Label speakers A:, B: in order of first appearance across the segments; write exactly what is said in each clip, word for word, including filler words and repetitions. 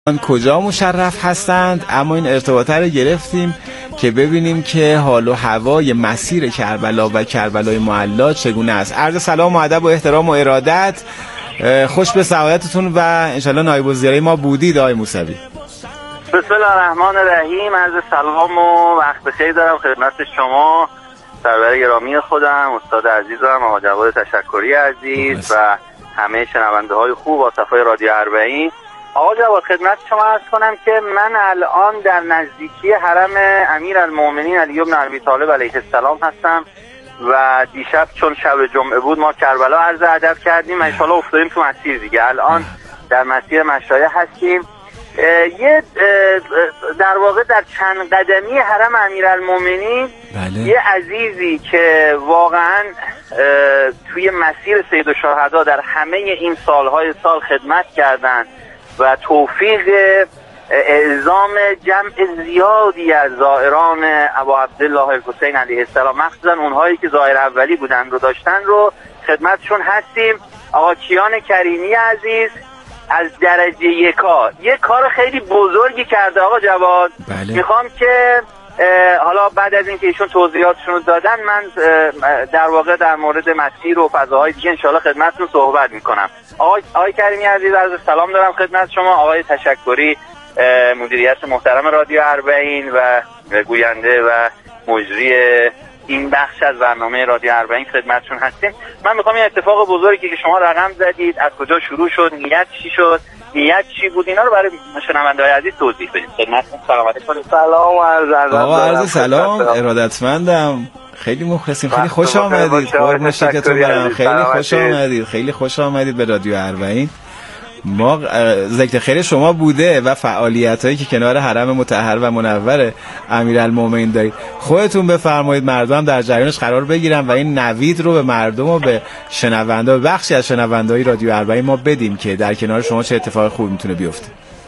A: کجا مشرف هستند، اما این ارتباطه رو گرفتیم که ببینیم که حال و هوای مسیر کربلا و کربلای معلی چگونه است. عرض سلام و ادب و احترام و ارادت، خوش به سعادتتون و انشالله نایب الزیاره ما بودید آقای موسوی.
B: بسم الله الرحمن الرحیم. عرض سلام و وقت بخیر دارم خدمت شما سرور گرامی خودم، استاد عزیزم آقا جواد تشکری عزیز و همه شنونده های خوب و صفای رادیو اربعین. آقا جواد خدمت شما عرض کنم که من الان در نزدیکی حرم امیرالمومنین علی بن ابی طالب علیه السلام هستم و دیشب چون شب جمعه بود ما کربلا عرض ادب کردیم و ان شاءالله افتادیم تو مسیر دیگه. الان در مسیر مشایخ هستیم. یه در واقع در چند قدمی حرم امیرالمومنین بله. یه عزیزی که واقعا توی مسیر سید الشهدا در همه این سالهای سال خدمت کردن و توفیق اعزام جمع زیادی از زائران ابا عبدالله الحسین علیه السلام، مخصوصا اونهایی که زائر اولی بودن رو داشتن رو خدمتشون هستیم. آقا کیان کریمی عزیز از درجه یکا یه کار خیلی بزرگی کرده آقا جواد. بله. میخوام که حالا بعد از اینکه ایشون توضیحاتشون رو دادن من در واقع در مورد مسیر و فضاهای دیگه انشالله خدمتتون صحبت میکنم. آقای, آقای کریمی عزیز عرض سلام دارم خدمت شما. آقای تشکری مدیریت محترم رادیو اربعین و گوینده و مجری این بخش از برنامه رادیو اربعین خدمتشون هستیم. من میخوام این اتفاق بزرگی که شما رقم زدید از کجا شروع شد، نیت چی شد، نیت چی بود، اینا رو برای شنونده‌های عزیز توضیح بدید. خدمتتون سلام علیکم.
C: سلام و عرض ادب.
A: آقا عرض سلام، ارادتمندم، خیلی مخلصیم، خیلی خوش آمدید. قربون شکلتون برم، خیلی خوش آمدید، خیلی خوش آمدید به رادیو اربعین. ما ذکر خیر شما بوده و فعالیتایی که کنار حرم مطهر و منور امیرالمومنین دارید. خودتون بفرمایید مردم در جریانش قرار بگیرن و این نوید رو به مردم و به شنونده و بخشی از شنونده‌های رادیو اربعین ما بدیم که در کنار شما چه اتفاق خوب میتونه بیفته.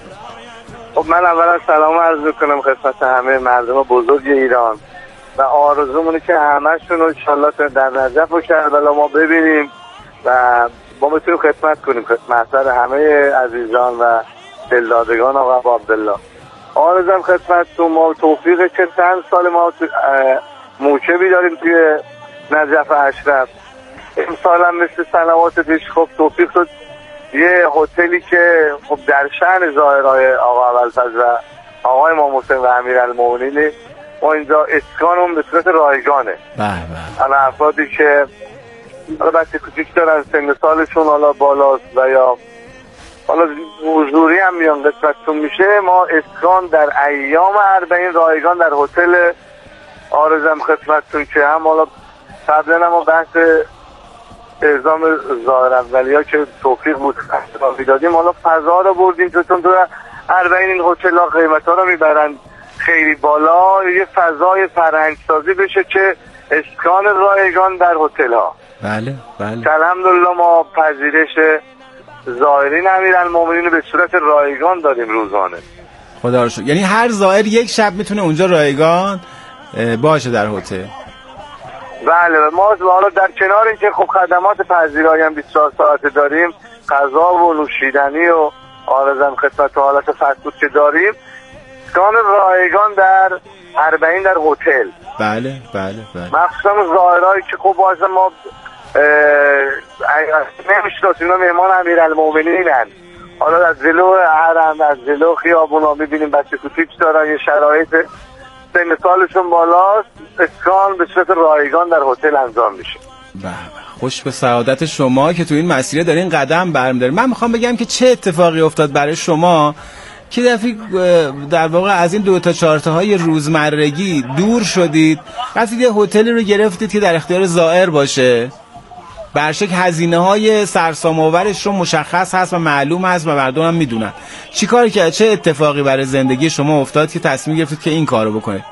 C: خب من اولا سلام عرض می‌کنم خدمت همه مردم بزرگ ایران و آرزومونه که همه‌شون رو ان شاءالله در نجف و کربلا ما ببینیم و ما بتونیم خدمت کنیم خدمت همه عزیزان و دلدادگان آقا عبدالله. آرزم خدمتتون ما توفیق که چند سال ما موکبی داریم توی نجف اشرف. امسال هم مثل سنوات پیش خب توفیق شد یه هتلی که خب در شأن زائرای آقا ابوالفضل و آقای امام حسین و امیرالمومنین ما اینجا اسکانمون به صورت رایگانه.
A: بله بله.
C: حالا افرادی که حالا بچه کوچیک دارن سن سالشون حالا بالاست و یا حالا حضوری هم میان قسمتتون میشه، ما اسکان در ایام اربعین رایگان در هتل آرزم خدمتتون که هم حالا قبلا ما بحث اعزام زائر اولیه که توفیق بود احتمالی دادیم، حالا فضا رو بردیم چون تو اربعین این هتل ها قیمت ها رو میبرن خیلی بالا، یه فضای فرهنگسازی بشه که اسکان رایگان در هتل ها.
A: بله بله.
C: الحمدلله ما پذیرش زائرین امیرالمومنین به صورت رایگان داریم روزانه.
A: خدا رو شکر. یعنی هر زائر یک شب میتونه اونجا رایگان باشه در هتل.
C: بله ما حالا در کنار اینکه خب خدمات پذیرایی هم بیست و چهار ساعته داریم، غذا و نوشیدنی و آرزم خدمت و حالت فست‌فود که داریم، اسکان رایگان در اربعین در هتل.
A: بله بله بله.
C: مخصوصا زائرایی که خب واسه ما نمیشناسیم اینا مهمان امیرالمومنینن، حالا از جلو حرم از جلو خیابونا میبینیم بچه کوچیک دارن، یه شرایط سن سالشون بالاست، اسکان به صورت رایگان در هتل انجام میشه.
A: بله خوش به سعادت شما که تو این مسیر دارین قدم برمی‌دارین. من میخوام بگم که چه اتفاقی افتاد برای شما که دفعه در واقع از این دو تا چهار تا های روزمرگی دور شدید، رفتید یه هتلی رو گرفتید که در اختیار زائر باشه، برشک هزینه های سرسام آورش رو مشخص هست و معلوم هست و مردم هم میدونن. چی کار کرد؟ چه اتفاقی برای زندگی شما افتاد که تصمیم گرفتید که این کارو بکنید؟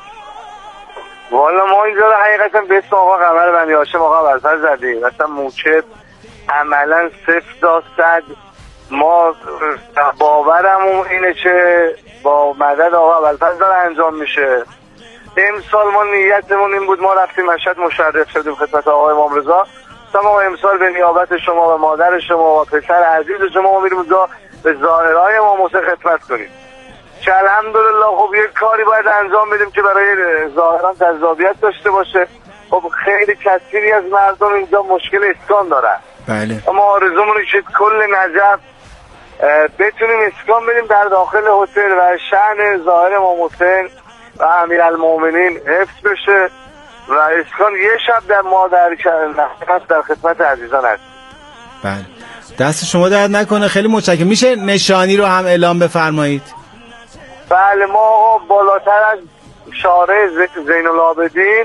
C: والا ما اینجا رو حقیقتا به اسم آقا قمر بنی هاشم آقا ابوالفضل زدیم، مثلا موکب عملا صفر تا صد ما باورمون اینه که با مدد آقا ابوالفضل داره انجام میشه. امسال ما نیتمون این بود، ما رفتیم مشهد مشرف شدیم خدمت آقای امام رضا، ما امسال به نیابت شما و مادر شما و پسر عزیز شما ما میریم اونجا به زائرای امام حسین خدمت کنیم که الحمدلله خب یک کاری باید انجام بدیم که برای زائران جذابیت داشته باشه. خب خیلی کثیری از مردم اینجا مشکل اسکان دارن.
A: بله.
C: اما آرزومونه که کل نجف بتونیم اسکان بدیم در داخل هتل و شأن ظاهر امام حسین و امیرالمومنین حفظ بشه و اسکان یه شب در ما در در خدمت عزیزان هست.
A: بله. دست شما درد نکنه، خیلی متشکرم. میشه نشانی رو هم اعلام بفرمایید؟
C: بله، ما بالاتر از شارع زین العابدین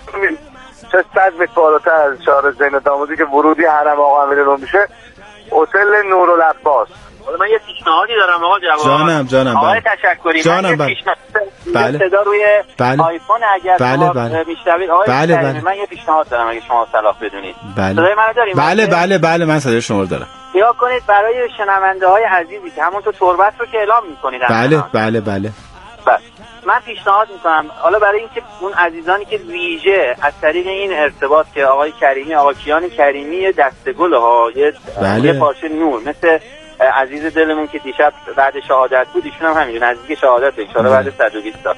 C: چه صد متر بالاتر از شارع زین العابدین که ورودی حرم آقا امیرالمومنین میشه، هتل نورالعباس.
B: من یه پیشنهادی دارم آقا جواد.
A: جانم جانم.
B: آقای تشکری،
A: جانم.
B: من یه پیشنهاد
A: بله.
B: صدا روی
A: بله.
B: آیفون اگر
A: بله بله.
B: میشنوید آقای
A: بله بله.
B: من یه پیشنهاد دارم اگه شما صلاح بدونید.
A: بله.
B: صدای منو دارید؟
A: بله بله بله من صدای شما رو دارم.
B: یا کنید برای شنونده های عزیزی که همونطور تربت رو که اعلام میکنید.
A: بله بله بله.
B: بله. من پیشنهاد میکنم حالا برای اینکه اون عزیزانی که ویژه از طریق این ارتباط که آقای کریمی آقای کیان کریمی دستگل ها یه
A: بله.
B: یه پارچه نور مثل عزیز دلمون که دیشب بعد شهادت بود، ایشون هم همینجوری نزدیک شهادت به اشاره بعد صد و بیست سال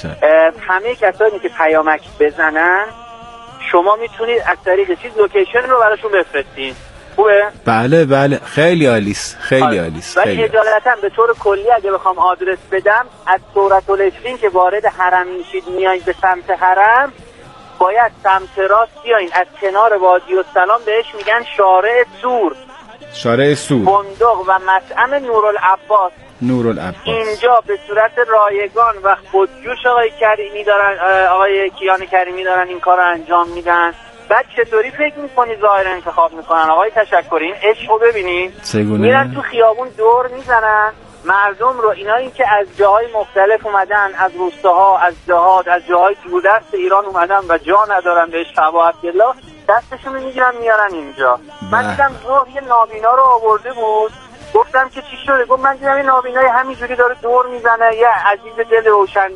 B: همه کسانی که پیامک بزنن شما میتونید از طریق چیز لوکیشن رو براشون بفرستین. خوبه؟
A: بله بله خیلی عالیست خیلی عالیست.
B: ولی اجالتا به طور کلی اگه بخوام آدرس بدم، از سورت العشرین که وارد حرم میشید میایید به سمت حرم، باید سمت راست بیاین، از کنار وادی السلام بهش میگن شارع سور.
A: شارع سور.
B: فندق و مطعم نورالعباس.
A: نورالعباس.
B: اینجا به صورت رایگان و خودجوش آقای کریمی دارن، آقای کیان کریمی دارن این کار رو انجام میدن. بعد چطوری فکر میکنی ظاهر انتخاب میکنن آقای تشکری؟ این عشق رو ببینین، میرن تو خیابون دور میزنن مردم رو، اینا این که از جاهای مختلف اومدن، از روستاها، از جهات، از جاهای دوردست ایران اومدن و جا ندارن بهش فوا عبدالله، دستشون رو میگیرن میارن اینجا. من دیدم ظهر یه نابینا رو آورده بود، گفتم که چی شده؟ گفت من دیدم یه نابینای همینجوری داره دور میزنه، یه عزیز دل روشن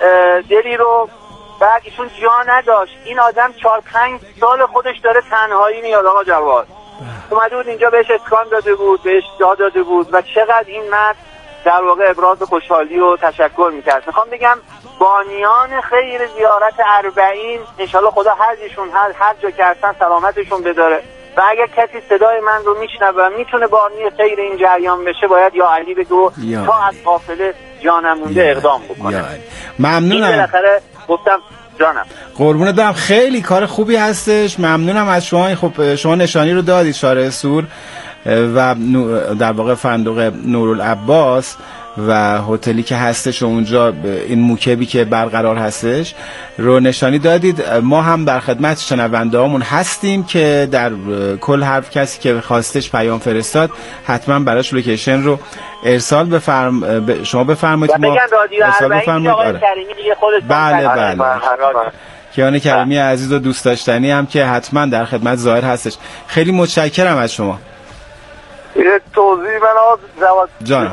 B: دلی رو، بعد ایشون جا نداشت. این آدم چهار پنج سال خودش داره تنهایی میاد آقا جواد، اومده بود اینجا بهش اسکان داده بود، بهش جا داده بود و چقدر این مرد در واقع ابراز خوشحالی و تشکر میکرد. میخوام بگم بانیان خیر زیارت اربعین انشالله خدا هرجشون هر هر جا که هستن سلامتشون بداره و اگر کسی صدای من رو میشنوه میتونه بانی خیر این جریان بشه، باید یا علی بگو تا از قافله جا نمونده اقدام بکنه.
A: ممنونم.
B: بالاخره گفتم جانم
A: قربونت برم، خیلی کار خوبی هستش. ممنونم از شما. خب شما نشانی رو دادید، شارع سور و در واقع فندق نورالعباس و هتلی که هستش اونجا این موکبی که برقرار هستش رو نشانی دادید. ما هم در خدمت شنونده هامون هستیم که در کل هر کسی که خواستش پیام فرستاد حتما براش لوکیشن رو ارسال بفرم ب... شما بفرمایید.
B: ما ارسال بفرمایید. آره.
A: بله بله, بله. کیان کریمی عزیز و دوست داشتنی هم که حتما در خدمت ظاهر هستش. خیلی متشکرم از شما.
C: یه توضیح من آقا جواد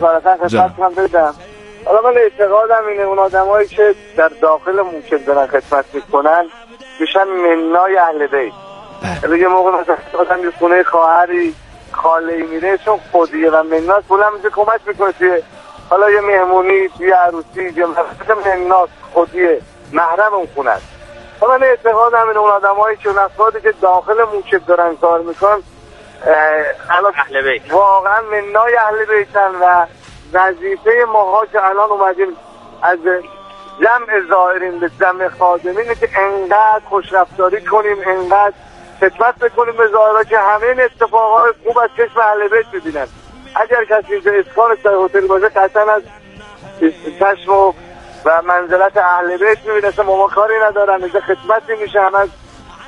C: خدمت بدم. حالا من اعتقادم اینه اون آدمایی که در داخل موکب دارن خدمت میکنن میشن منای اهل بیت. حالا یه موقع مثلا آدم یه خونه خواهری خاله‌ای میره چون خودیه و مناس بلند میشه کمک میکنه توی حالا یه مهمونی توی عروسی یا مثلا مناس خودیه محرم اون خونه است. حالا من اعتقادم اینه اون آدمایی که افرادی که داخل موکب دارن کار میکنن
B: اهل بیت
C: واقعا منای اهل بیتن و وظیفه ماها که الان اومدیم از جمع زائرین به جمع خادمین که انقدر خوشرفتاری کنیم، انقدر خدمت بکنیم به زائرها که همه این اتفاقات خوب از چشم اهل بیت ببینن. اگر کسی اینجا اسکانش در هتل باشه قطعا از چشم و منزلت اهل بیت میبینه. اصلا ما کاری ندارن، اینجا خدمتی میشه هم از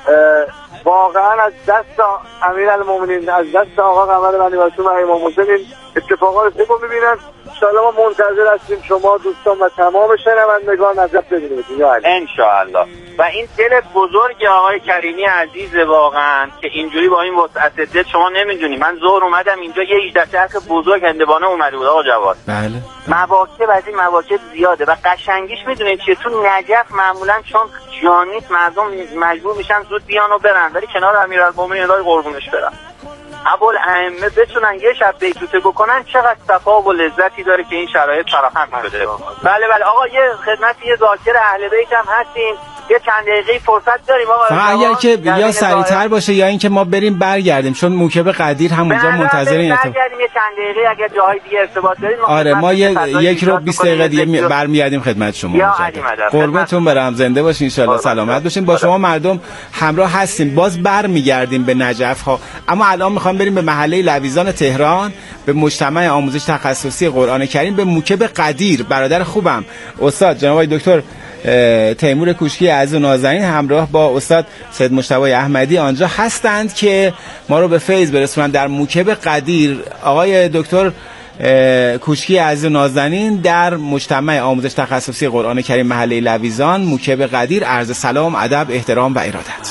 C: واقعا از دست امیرالمومنین، از دست آقا قمر بنی معصوم و امام حسین اتفاقات خوب رو میبینن. انشاءالله ما منتظر هستیم شما دوستان و تمام شنوندگان نظر ببینید
B: انشاءالله. و این دل بزرگ آقای کریمی عزیز واقعا که اینجوری با این وسعت دل شما نمیدونی. من ظهر اومدم اینجا یه هجده چرخ بزرگ هندوانه اومده بود آقا جواد.
A: بله.
B: مواکب از این مواکب زیاده و قشنگیش میدونید چیه؟ تو نجف معمولا چون جانیت مردم مجبور میشن زود بیان و برن، ولی کنار امیرالمومنین الهی قربونش برن. ابوالائمه بتونن یه شب بیتوته بکنن چقدر صفا و لذتی داره که این شرایط فراهم شده. بله بله آقا یه خدمت یه ذاکر اهل بیت هم هستیم، یه چند دقیقه فرصت داریم آقا.
A: اگر که یا سریعتر باشه یا اینکه ما بریم برگردیم، چون موکب قدیر هم اونجا منتظر این ارتباط.
B: برگردیم یه چند دقیقه اگر جاهای دیگه ارتباط داریم.
A: آره ما یه یک رو بیست دقیقه دیگه برمیگردیم خدمت شما. قربونتون برم، زنده باشین ان شاء الله، سلامت باشین. با شما مردم همراه هستیم، باز برمیگردیم به نجف ها. اما الان میخوام بریم به محله لویزان تهران، به مجتمع آموزش تخصصی قرآن کریم، به موکب قدیر، برادر خوبم استاد جناب آقای دکتر تیمور کوشکی عزیز و نازنین همراه با استاد سید مجتبی احمدی آنجا هستند که ما رو به فیض برسونن در موکب قدیر. آقای دکتر کوشکی عزیز و نازنین در مجتمع آموزش تخصصی قرآن کریم محله لویزان موکب قدیر، عرض سلام، ادب، احترام و ارادت.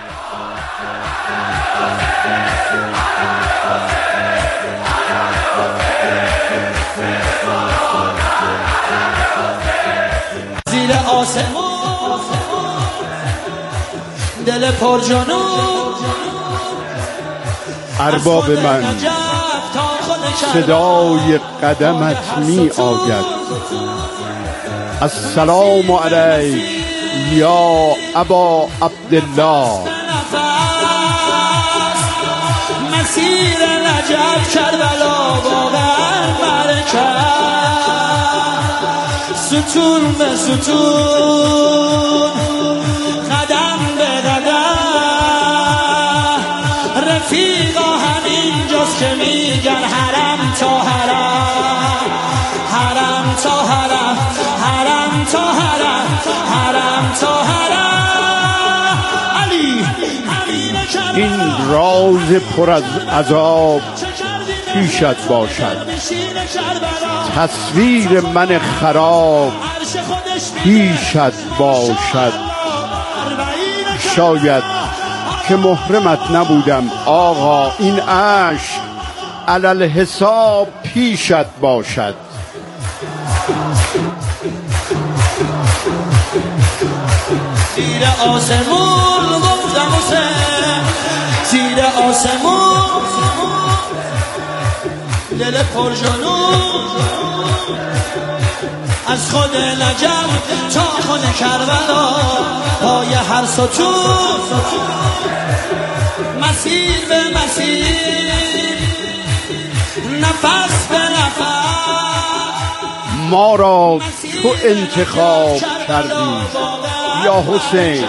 D: آسمون دل پر جنون
E: ارباب من صدای قدمت می آید. السلام علیک یا ابا عبدالله.
D: مسیر نجف کربلا باور برکت، ستون به ستون قدم به قدم، رفیقا همینجاست که میگن حرم تا حرم، حرم تا حرم، حرم تا حرم، حرم تا حرم. علی
E: این راز پر از عذاب پیشت باشد، تصویر من خراب پیشت باشد. شاید که محرمت نبودم آقا، این عشق علل حساب پیشت باشد.
D: زیر آسمون گفتم حسین، زیر آسمون دل پر جنون، از خود نجف تا خود کربلا، پای هر ستون مسیر به مسیر، نفس به نفس.
E: ما را تو انتخاب کردی یا حسین،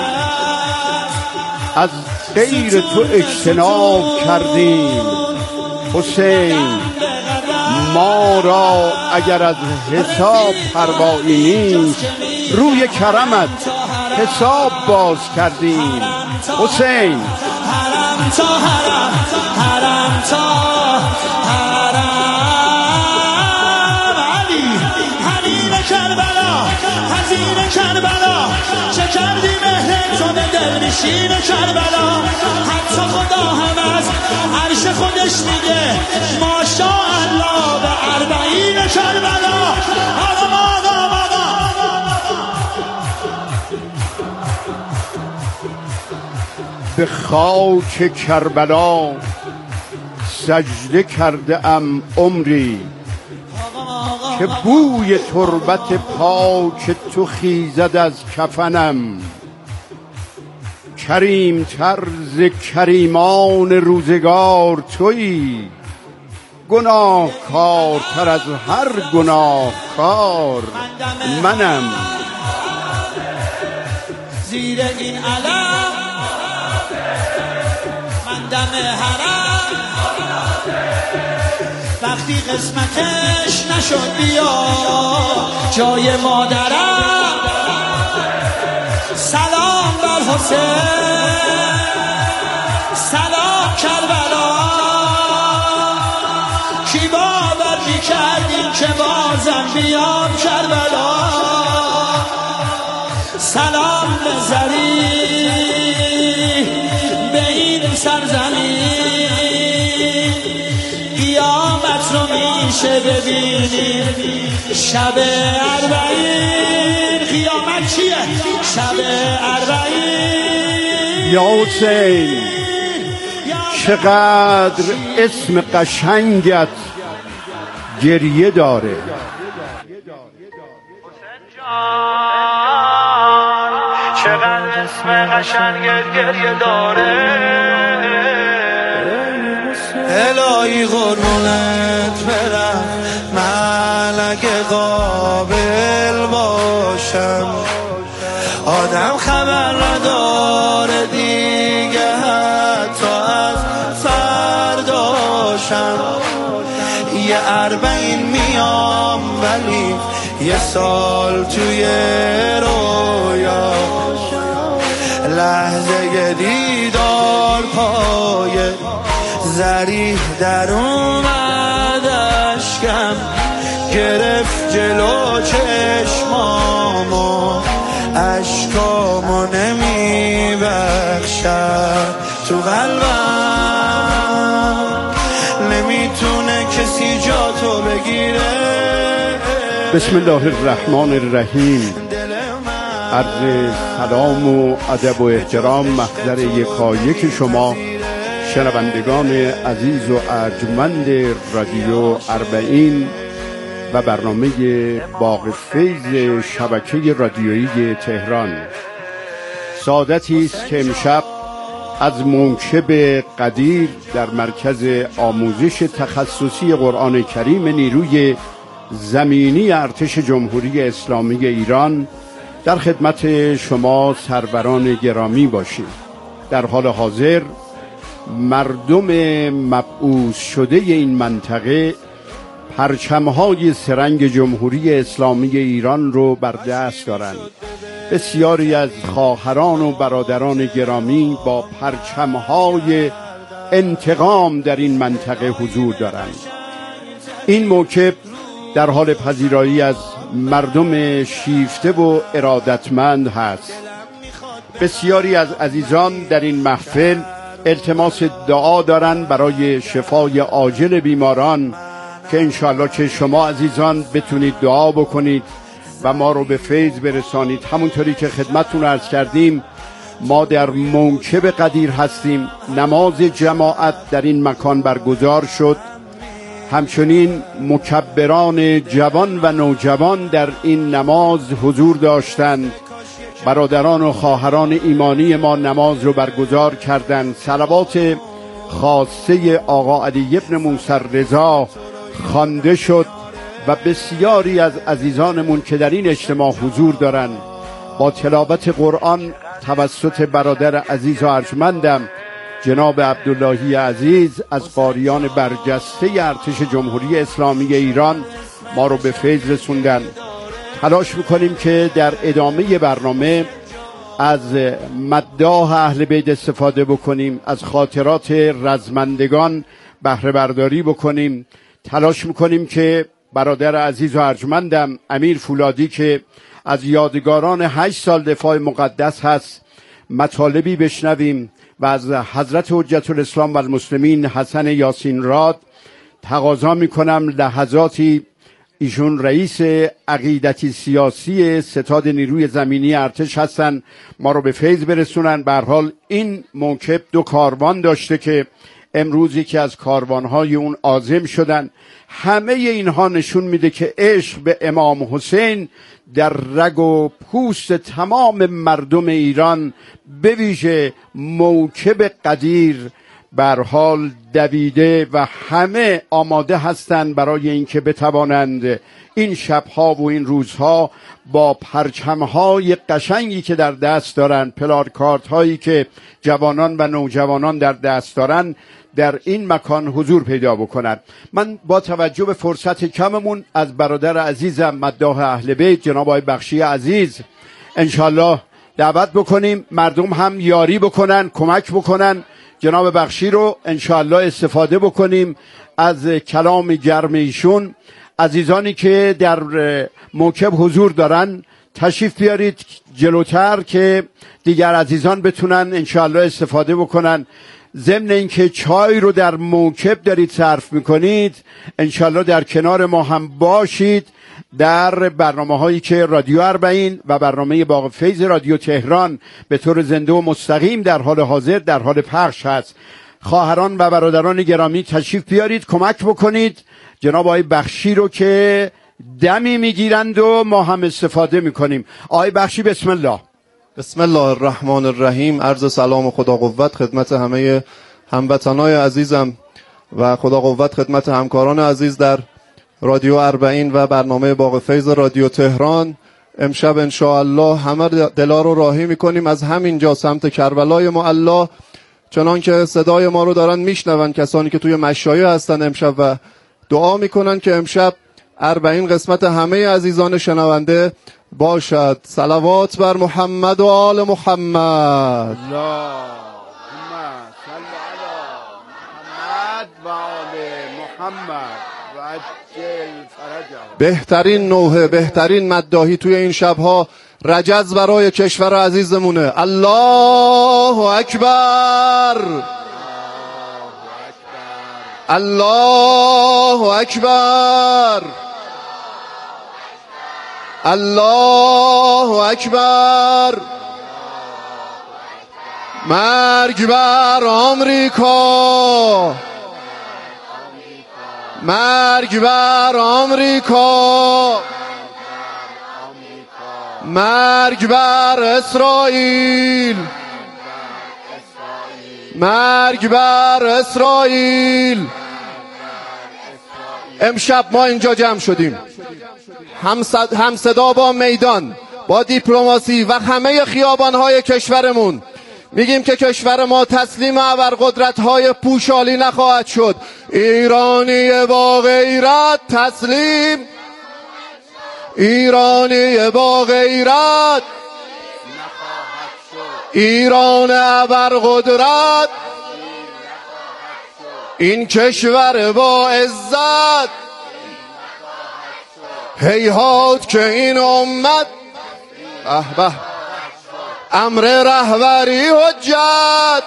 E: از غیر تو اجتناب کردیم حسین. ما را اگر از حساب پروایی نیست، روی کرمت حساب باز کردیم حسین.
D: حرم تا حرم، حرم تا حرم. علی حنین کربلا، حزین کربلا، چه کردی مهر تو به دلنشین کربلا. حتی خدا هم از عرش خودش میگه ماشاءالله به اربعین کربلا. آدم آدم آدم
E: به خاک کربلا سجده کرده ام عمری، که بوی تربت پاک تو خیزد از کفنم. کریم طرز کریمان روزگار تویی، گناه کارتر از هر گناه کار منم.
D: زیر این علم من دم حرم، وقتی قسمتش نشد بیا جای مادرم. سلام بر حسین، سلام کربلا. کی باور میکردیم که بازم بیام کربلا. سلام به زری به این سرزمین، قیامت رو میشه ببینیم شب اربعین. قیامت چیه؟ شب اربعین.
E: یا حسین چقدر اسم قشنگت گریه داره.
F: چقدر اسم قشنگت گریه داره. الهی قربونت برم، ملک قابل باشم. آدم خبر نداره دیگه حتی از فرداشم. یه اربعین میام ولی یه سال توی رویا، لحظه دیدار پای زریح در اومد، اشکم گرفت جلو چشمامو، اشکامو نمیبخشد تو قلبم، نمیتونه کسی جا تو بگیره.
E: بسم الله الرحمن الرحیم. عرض سلام و ادب و احترام محضر یکایک شما شنوندگان عزیز و ارجمند رادیو اربعین و برنامه باغ فیض شبکه رادیویی تهران. سعادتی است که امشب از منکب قدیر در مرکز آموزش تخصصی قرآن کریم نیروی زمینی ارتش جمهوری اسلامی ایران در خدمت شما سروران گرامی باشیم. در حال حاضر مردم مبعوث شده این منطقه پرچم‌های سرنگ جمهوری اسلامی ایران رو بر دست دارند. بسیاری از خواهران و برادران گرامی با پرچم‌های انتقام در این منطقه حضور دارند. این موکب در حال پذیرایی از مردم شیفته و ارادتمند هست. بسیاری از عزیزان در این محفل التماس دعا دارند برای شفای عاجل بیماران که انشاءالله که شما عزیزان بتونید دعا بکنید و ما رو به فیض برسانید. همونطوری که خدمتتون عرض کردیم ما در منکب قدیر هستیم. نماز جماعت در این مکان برگزار شد. همچنین مکبران جوان و نوجوان در این نماز حضور داشتند. برادران و خواهران ایمانی ما نماز رو برگزار کردند. صلوات خاصه آقا علی ابن موسی رضا خوانده شد و بسیاری از عزیزانمون که در این اجتماع حضور دارند با تلاوت قرآن توسط برادر عزیز و ارجمندم جناب عبداللهی عزیز از قاریان برجسته ارتش جمهوری اسلامی ایران ما رو به فیض رسوندن. تلاش میکنیم که در ادامه برنامه از مداح اهل بیت استفاده بکنیم، از خاطرات رزمندگان بهره برداری بکنیم. تلاش میکنیم که برادر عزیز و ارجمندم امیر فولادی که از یادگاران هشت سال دفاع مقدس هست مطالبی بشنویم و از حضرت حجت الاسلام و المسلمین حسن یاسین راد تقاضا میکنم لحظاتی، ایشون رئیس عقیدتی سیاسی ستاد نیروی زمینی ارتش هستن، ما رو به فیض برسونن. به هر حال این موکب دو کاروان داشته که امروز یکی از کاروانهای اون عازم شدن. همه اینها نشون میده که عشق به امام حسین در رگ و پوست تمام مردم ایران به ویژه موکب قدیر به هر حال دویده و همه آماده هستند برای اینکه بتوانند این شبها و این روزها با پرچمهای قشنگی که در دست دارند، پلاکاردهایی هایی که جوانان و نوجوانان در دست دارند در این مکان حضور پیدا بکنند. من با توجه به فرصت کممون از برادر عزیزم مداح اهل بیت جناب آقای بخشی عزیز انشالله دعوت بکنیم مردم هم یاری بکنن، کمک بکنن. جناب بخشی رو انشالله استفاده بکنیم از کلام گرم ایشون. عزیزانی که در موکب حضور دارن تشریف بیارید جلوتر که دیگر عزیزان بتونن انشالله استفاده بکنن. ضمن اینکه چای رو در موکب دارید صرف میکنید انشالله در کنار ما هم باشید در برنامه هایی که رادیو اربعین و برنامه باغ فیض رادیو تهران به طور زنده و مستقیم در حال حاضر در حال پخش هست. خواهران و برادران گرامی تشریف بیارید کمک بکنید جناب آقای بخشی رو که دمی میگیرند و ما هم استفاده میکنیم. آقای بخشی بسم الله.
G: بسم الله الرحمن الرحیم. عرض سلام و خدا قوت خدمت همه هموطنای عزیزم و خدا قوت خدمت همکاران عزیز در رادیو اربعین و برنامه باغ فیض رادیو تهران. امشب انشاءالله همه دلا رو راهی میکنیم از همینجا سمت کربلای معلا، چنان که صدای ما رو دارن میشنون کسانی که توی مشایع هستن امشب و دعا میکنن که امشب اربعین قسمت همه عزیزان شنونده باشد. صلوات بر محمد و آل محمد.
E: اللهم صل علی محمد و آل محمد و عجل فرجه.
G: بهترین نوحه، بهترین مداحی توی این شبها رجز برای کشور عزیزمونه. الله اکبر، الله اکبر، الله اکبر. مرگ بر آمریکا، مرگ بر آمریکا، مرگ بر اسرائیل، مرگ بر اسرائیل. امشب ما اینجا جمع شدیم هم صدا با میدان، با دیپلماسی و همه خیابان‌های کشورمون میگیم که کشور ما تسلیم ابرقدرت‌های پوشالی نخواهد شد. ایرانی با غیرت تسلیم، ایرانی با غیرت نخواهد شد. ایران ابرقدرت، این کشور با عزت، هیهات که این امت احبه امر رهبری حجت،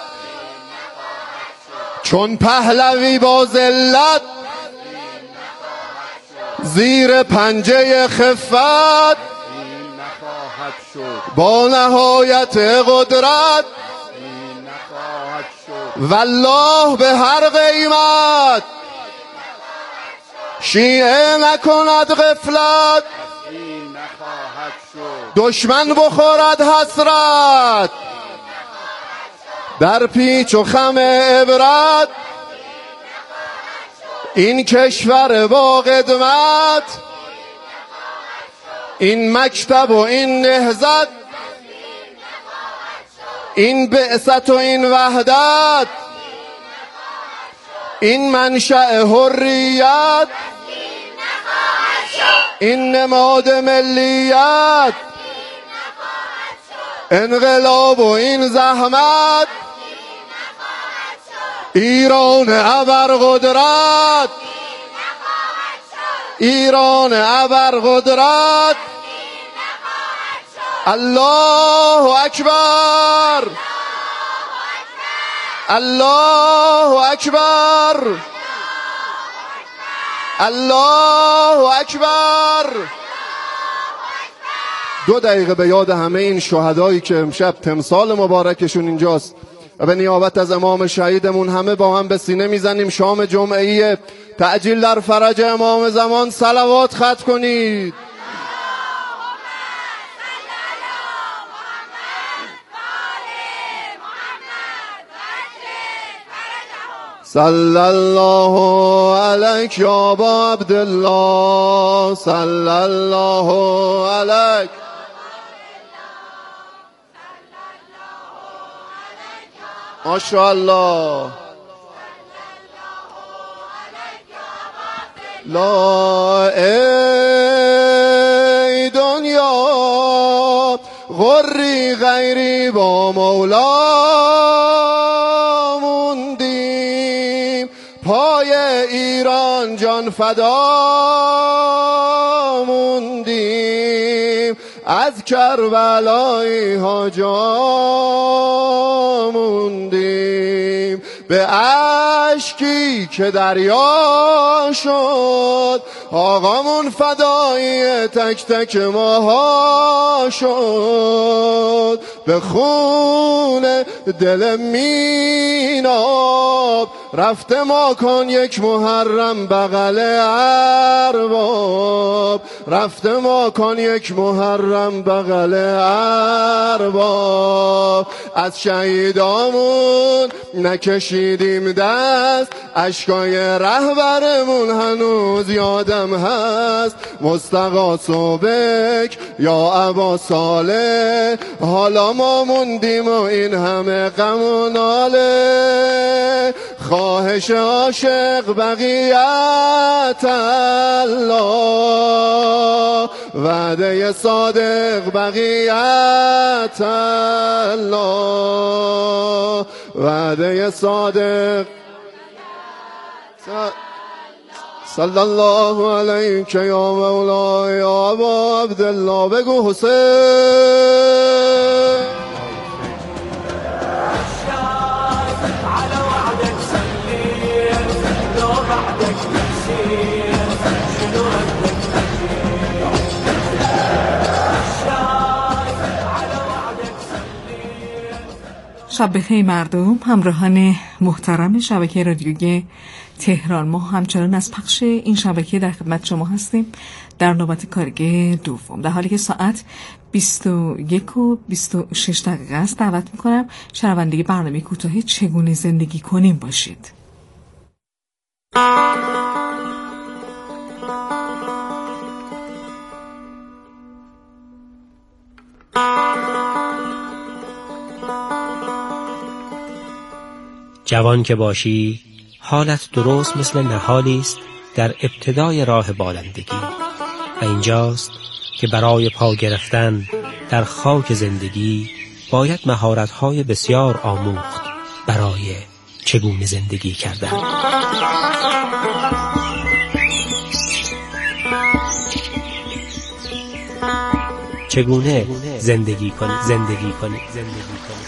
G: چون پهلوی با ذلت زیر پنجه خفت، با نهایت قدرت والله به هر قیمت شیعه نکند غفلت، دشمن بخورد حسرت در پیچ و خم عبرت. این کشور با قدمت، این مکتب و این نهضت، این بعثت و این وحدت، این منشأ حریت، این نماد ملیت، انقلاب و این زحمت، ایران ابرقدرت، ایران ابرقدرت. الله اکبر، الله اکبر، الله اکبر. دو دقیقه به یاد همه این شهدایی که امشب تمثال مبارکشون اینجاست و به نیابت از امام شهیدمون همه با هم به سینه میزنیم شام جمعه‌ای تعجیل در فرج امام زمان. صلوات ختم کنید. صلی الله علیک یا ابا عبدالله، صلی الله علیک. ماشاءالله. لا ای دنیا غری غیری با مولا موندیم، پای ایران جان فدا موندیم، از کربلایی ها جا موندیم، به اشکی که دریا شد، آقامون فدای تک تک ماها شد. به خون دل میناب رفته ما کن یک محرم بغل ارباب، رفته ما کن یک محرم بغل ارباب. از شهیدامون نکشیدیم دست، اشکای رهبرمون هنوز یادم هست. مستغاث و بک یا ابا صالح، حالا ما موندیم و این همه غم و ناله. خواهش عاشق بقیت الله، وعده صادق بقیت الله، وعده صادق. صلی الله علیک یا مولا یا ابا عبدالله. بگو حسین.
H: شب بخیر مردم، همراهان محترم شبکه رادیویی تهران. ما همچنان از پخش این شبکه در خدمت شما هستیم در نوبت کارگاه دوم، در حالی که ساعت بیست و یک و بیست و شش دقیقه است. دعوت میکنم شنونده برنامه کوتاه چگونه زندگی کنیم باشید.
I: جوان که باشی حالت درست مثل نهالی است در ابتدای راه بالندگی و اینجاست که برای پا گرفتن در خاک زندگی باید مهارت‌های بسیار آموخت برای چگونه زندگی کردن. چگونه زندگی کنی زندگی کنی زندگی کنی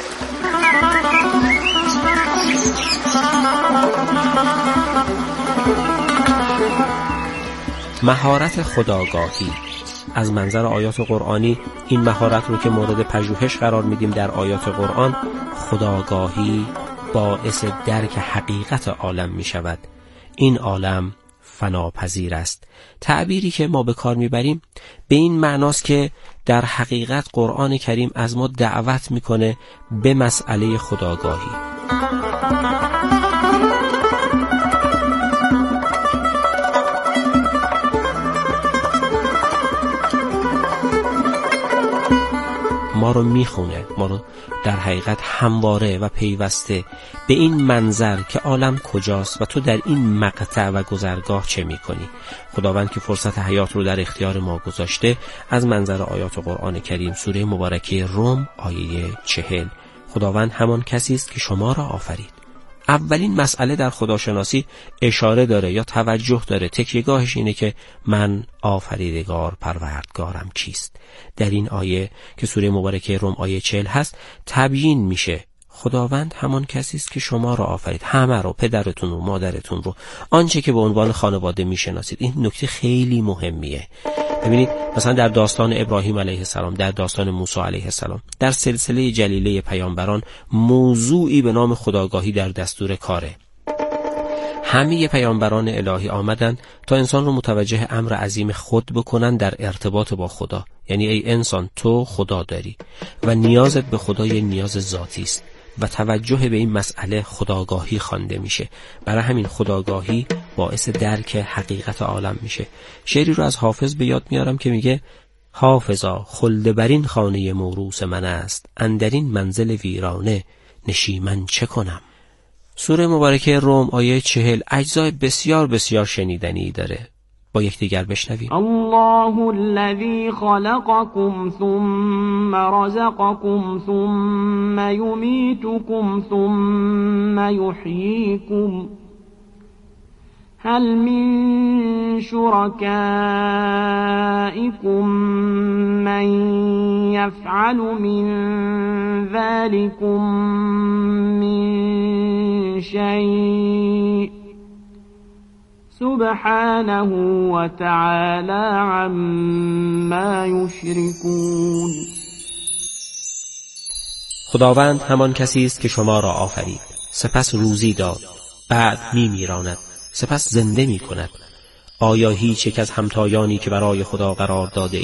I: مهارت خودآگاهی. از منظر آیات قرآنی این مهارت رو که مورد پژوهش قرار میدیم در آیات قرآن، خودآگاهی باعث درک حقیقت عالم می شود. این عالم فناپذیر است. تعبیری که ما به کار میبریم به این معناست که در حقیقت قرآن کریم از ما دعوت میکنه به مسئله خودآگاهی. ما رو میخونه، ما رو در حقیقت همواره و پیوسته به این منظر که عالم کجاست و تو در این مقطع و گذرگاه چه میکنی. خداوند که فرصت حیات رو در اختیار ما گذاشته، از منظر آیات قرآن کریم سوره مبارکه روم آیه چهل، خداوند همان کسی است که شما را آفرید. اولین مسئله در خداشناسی اشاره داره یا توجه داره، تکیه‌گاهش اینه که من آفریدگار پروردگارم کیست. در این آیه که سوره مبارکه روم آیه چهل هست تبیین میشه خداوند همان کسی است که شما را آفرید، همه رو، پدرتون رو، مادرتون رو، آنچه که به عنوان خانواده میشناسید. این نکته خیلی مهمیه. ببینید مثلا در داستان ابراهیم علیه السلام، در داستان موسی علیه السلام، در سلسله جلیله پیامبران موضوعی به نام خودآگاهی در دستور کاره. همه پیامبران الهی آمدن تا انسان رو متوجه امر عظیم خود بکنن در ارتباط با خدا. یعنی ای انسان تو خدا داری و نیازت به خدا یه نیاز ذاتی است و توجه به این مسئله خودآگاهی خوانده میشه. برای همین خودآگاهی باعث درک حقیقت عالم میشه. شعری رو از حافظ به یاد میارم که میگه حافظا خلد برین خانه موروث من است، اندرین منزل ویرانه نشیمن چه کنم. سوره مبارکه روم آیه چهل اجزای بسیار بسیار شنیدنی داره. با یکدیگر بشنویم.
J: الله الذی خلقکم ثم رزقکم ثم یمیتکم ثم یحییکم هل من شرکائکم من یفعل من ذلکم من شيء سبحانه وتعالى عما يشركون.
I: خداوند همان کسی است که شما را آفرید، سپس روزی داد، بعد می میراند، سپس زنده می کند. آیا هیچ یک از همتایانی که برای خدا قرار داده